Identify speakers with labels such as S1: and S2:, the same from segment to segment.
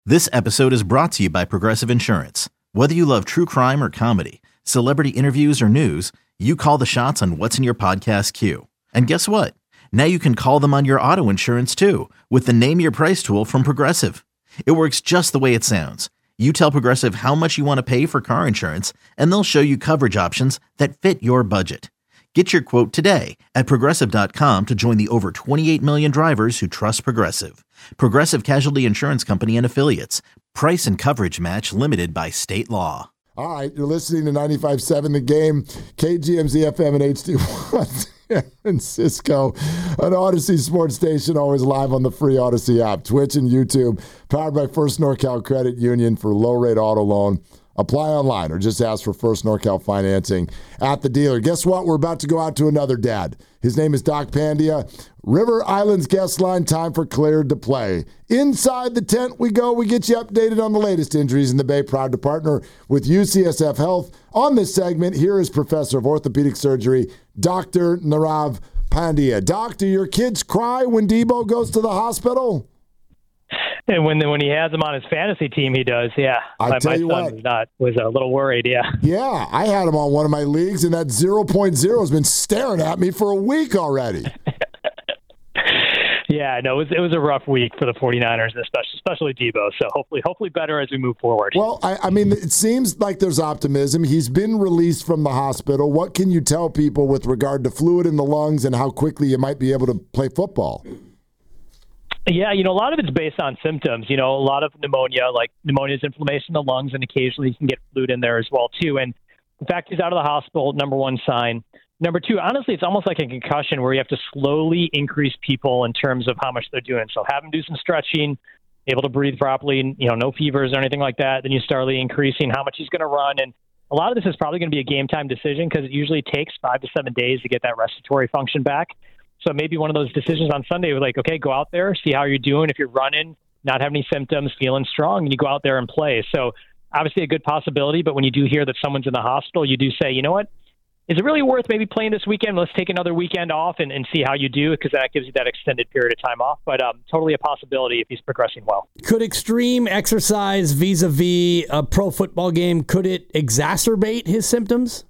S1: This episode is brought to you by Progressive Insurance. Whether you love true crime or comedy, celebrity interviews or news, you call the shots on what's in your podcast queue. And guess what? Now you can call them on your auto insurance too with the Name Your Price tool from Progressive. It works just the way it sounds. You tell Progressive how much you want to pay for car insurance, and they'll show you coverage options that fit your budget. Get your quote today at Progressive.com to join the over 28 million drivers who trust Progressive. Progressive Casualty Insurance Company and Affiliates. Price and coverage match limited by state law.
S2: All right, you're listening to 95.7 The Game, KGMZ FM and HD1 San Francisco, an Odyssey sports station, always live on the free Odyssey app, Twitch and YouTube, powered by First NorCal Credit Union for low-rate auto loan. Apply online or just ask for First NorCal financing at the dealer. Guess what? We're about to go out to another dad. His name is Doc Pandia. River Islands guest line, time for Cleared to Play. Inside the tent we go. We get you updated on the latest injuries in the Bay. Proud to partner with UCSF Health. On this segment, here is Professor of Orthopedic Surgery, Dr. Nirav Pandya. Doc, do your kids cry when Debo goes to the hospital?
S3: And when he has him on his fantasy team, he does. Yeah,
S2: my son
S3: was a little worried. Yeah.
S2: Yeah, I had him on one of my leagues, and that 0.0 has been staring at me for a week already.
S3: Yeah, no, it was a rough week for the 49ers, especially Debo. So hopefully better as we move forward.
S2: Well, I mean, it seems like there's optimism. He's been released from the hospital. What can you tell people with regard to fluid in the lungs and how quickly you might be able to play football?
S3: Yeah, a lot of it's based on symptoms. A lot of pneumonia, like pneumonia is inflammation in the lungs, and occasionally you can get fluid in there as well, too. And in fact, he's out of the hospital, number one sign. Number two, honestly, it's almost like a concussion where you have to slowly increase people in terms of how much they're doing. So have them do some stretching, able to breathe properly, no fevers or anything like that. Then you start increasing how much he's going to run. And a lot of this is probably going to be a game time decision because it usually takes 5 to 7 days to get that respiratory function back. So maybe one of those decisions on Sunday was like, okay, go out there, see how you're doing. If you're running, not having any symptoms, feeling strong, and you go out there and play. So obviously a good possibility, but when you do hear that someone's in the hospital, you do say, you know what, is it really worth maybe playing this weekend? Let's take another weekend off and see how you do because that gives you that extended period of time off. But totally a possibility if he's progressing well.
S4: Could extreme exercise vis-a-vis a pro football game, could it exacerbate his symptoms?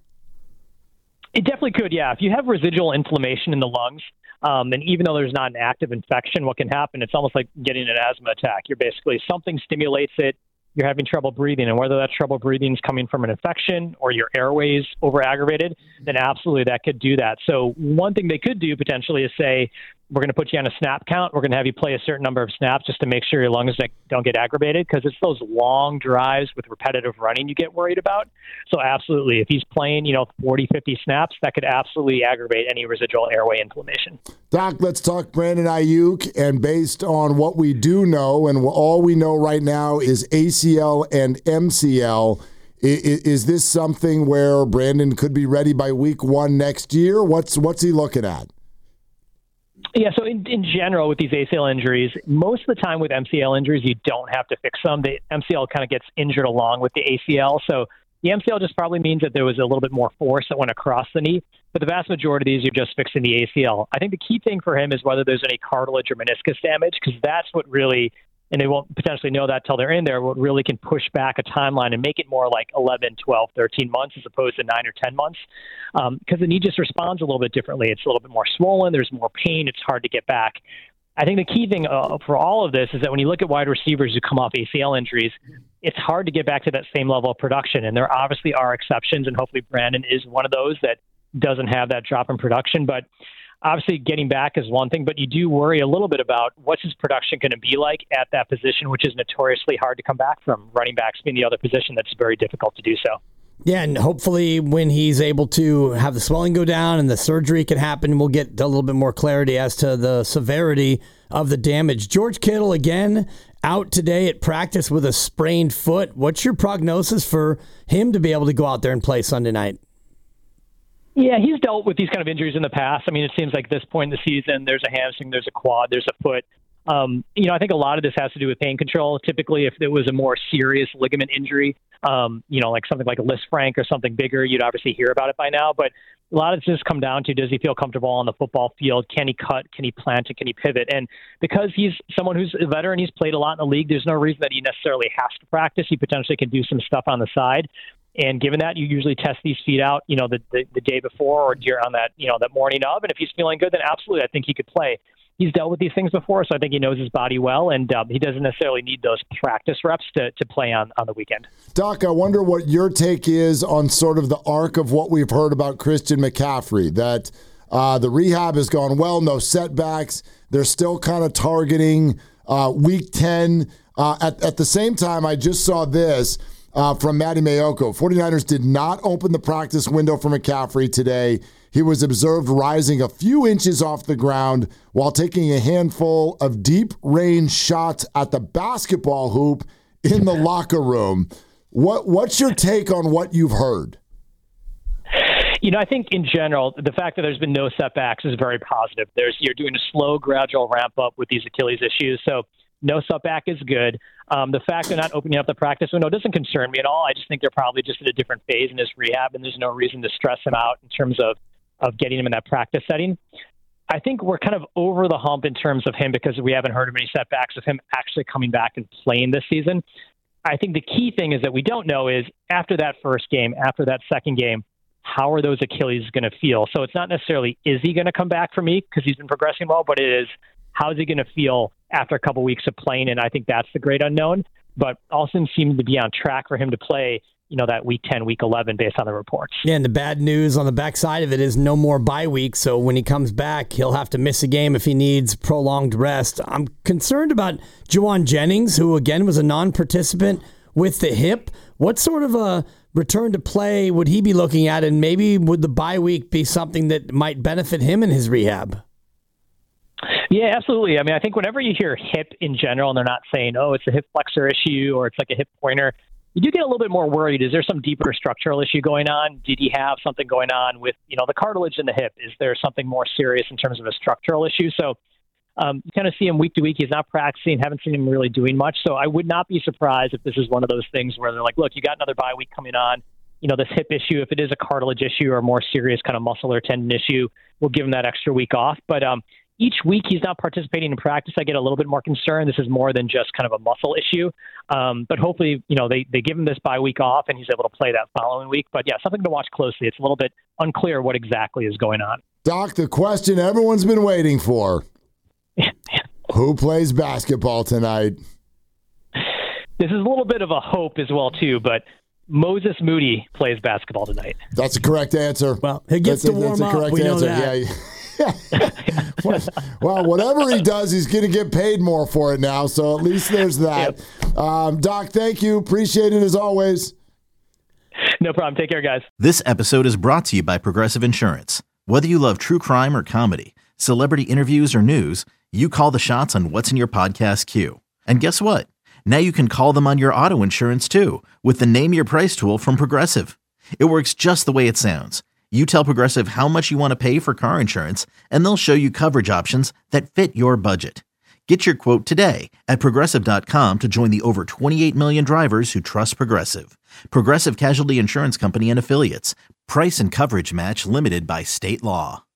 S3: It definitely could, yeah. If you have residual inflammation in the lungs, and even though there's not an active infection, what can happen, it's almost like getting an asthma attack. You're basically, something stimulates it, you're having trouble breathing, and whether that trouble breathing is coming from an infection or your airways over-aggravated, then absolutely that could do that. So one thing they could do potentially is say, we're going to put you on a snap count. We're going to have you play a certain number of snaps just to make sure your lungs don't get aggravated because it's those long drives with repetitive running you get worried about. So absolutely, if he's playing, 40, 50 snaps, that could absolutely aggravate any residual airway inflammation.
S2: Doc, let's talk Brandon Aiyuk. And based on what we do know, and all we know right now is ACL and MCL, is this something where Brandon could be ready by week 1 next year? What's he looking at?
S3: Yeah, so in general with these ACL injuries, most of the time with MCL injuries, you don't have to fix them. The MCL kind of gets injured along with the ACL. So the MCL just probably means that there was a little bit more force that went across the knee. But the vast majority of these, you're just fixing the ACL. I think the key thing for him is whether there's any cartilage or meniscus damage, because that's what really, and they won't potentially know that till they're in there, what really can push back a timeline and make it more like 11, 12, 13 months as opposed to 9 or 10 months. Because the knee just responds a little bit differently. It's a little bit more swollen. There's more pain. It's hard to get back. I think the key thing for all of this is that when you look at wide receivers who come off ACL injuries, it's hard to get back to that same level of production. And there obviously are exceptions, and hopefully Brandon is one of those that doesn't have that drop in production. But obviously getting back is one thing, but you do worry a little bit about what's his production going to be like at that position, which is notoriously hard to come back from, running backs being the other position that's very difficult to do so.
S4: Yeah, and hopefully when he's able to have the swelling go down and the surgery can happen, we'll get a little bit more clarity as to the severity of the damage. George Kittle, again, out today at practice with a sprained foot. What's your prognosis for him to be able to go out there and play Sunday night?
S3: Yeah, he's dealt with these kind of injuries in the past. I mean, it seems like at this point in the season, there's a hamstring, there's a quad, there's a foot. I think a lot of this has to do with pain control. Typically, if there was a more serious ligament injury, like something like a Lisfranc or something bigger, you'd obviously hear about it by now. But a lot of this just come down to, does he feel comfortable on the football field? Can he cut? Can he plant? And can he pivot? And because he's someone who's a veteran, he's played a lot in the league, there's no reason that he necessarily has to practice. He potentially can do some stuff on the side. And given that, you usually test these feet out, the day before or on that, that morning of. And if he's feeling good, then absolutely, I think he could play. He's dealt with these things before, so I think he knows his body well, and he doesn't necessarily need those practice reps to play on the weekend.
S2: Doc, I wonder what your take is on sort of the arc of what we've heard about Christian McCaffrey, that the rehab has gone well, no setbacks. They're still kind of targeting week 10. At the same time, I just saw this from Matty Mayoko. 49ers did not open the practice window for McCaffrey today. He was observed rising a few inches off the ground while taking a handful of deep-range shots at the basketball hoop in the locker room. What's your take on what you've heard?
S3: I think in general, the fact that there's been no setbacks is very positive. You're doing a slow, gradual ramp up with these Achilles issues, so no setback is good. The fact they're not opening up the practice window doesn't concern me at all. I just think they're probably just at a different phase in his rehab, and there's no reason to stress him out in terms of getting him in that practice setting. I think we're kind of over the hump in terms of him because we haven't heard of any setbacks of him actually coming back and playing this season. I think the key thing is that we don't know is after that first game, after that second game, how are those Achilles going to feel? So it's not necessarily, is he going to come back for me because he's been progressing well, but it is, how is he going to feel after a couple weeks of playing? And I think that's the great unknown. But Austin seems to be on track for him to play that week 10, week 11 based on the reports.
S4: Yeah, and the bad news on the backside of it is no more bye week. So when he comes back, he'll have to miss a game if he needs prolonged rest. I'm concerned about Juwan Jennings, who again was a non-participant with the hip. What sort of a return to play would he be looking at? And maybe would the bye week be something that might benefit him in his rehab?
S3: Yeah, absolutely. I mean, I think whenever you hear hip in general and they're not saying, oh, it's a hip flexor issue or it's like a hip pointer, you do get a little bit more worried. Is there some deeper structural issue going on? Did he have something going on with, the cartilage in the hip? Is there something more serious in terms of a structural issue? So you kind of see him week to week. He's not practicing, haven't seen him really doing much. So I would not be surprised if this is one of those things where they're like, look, you got another bye week coming on. This hip issue, if it is a cartilage issue or a more serious kind of muscle or tendon issue, we'll give him that extra week off. But each week he's not participating in practice, I get a little bit more concerned. This is more than just kind of a muscle issue. But hopefully, they give him this bye week off and he's able to play that following week. But yeah, something to watch closely. It's a little bit unclear what exactly is going on.
S2: Doc, the question everyone's been waiting for. Who plays basketball tonight?
S3: This is a little bit of a hope as well, too, but Moses Moody plays basketball tonight.
S2: That's a correct answer.
S4: Well, he gets to warm up. We know that.
S2: Yeah. Well, whatever he does, he's going to get paid more for it now, so at least there's that. Yep. Doc, thank you. Appreciate it as always.
S3: No problem. Take care, guys.
S1: This episode is brought to you by Progressive Insurance. Whether you love true crime or comedy, celebrity interviews or news, you call the shots on what's in your podcast queue. And guess what? Now you can call them on your auto insurance too with the Name Your Price tool from Progressive. It works just the way it sounds. You tell Progressive how much you want to pay for car insurance, and they'll show you coverage options that fit your budget. Get your quote today at Progressive.com to join the over 28 million drivers who trust Progressive. Progressive Casualty Insurance Company and Affiliates. Price and coverage match limited by state law.